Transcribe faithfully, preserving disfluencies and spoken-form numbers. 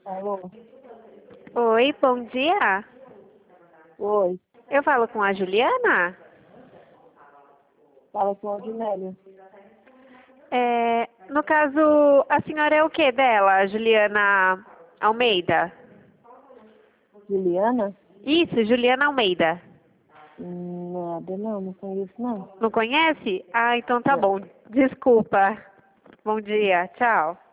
Alô? Oi, bom dia. Oi, Eu falo com a Juliana? fala com a Audinélia. É, no caso, a senhora é o que dela, Juliana Almeida? Juliana? Isso, Juliana Almeida. Hum, Nada, não, não conheço não. Não conhece? Ah, então tá Não. bom. Desculpa. Bom dia, tchau.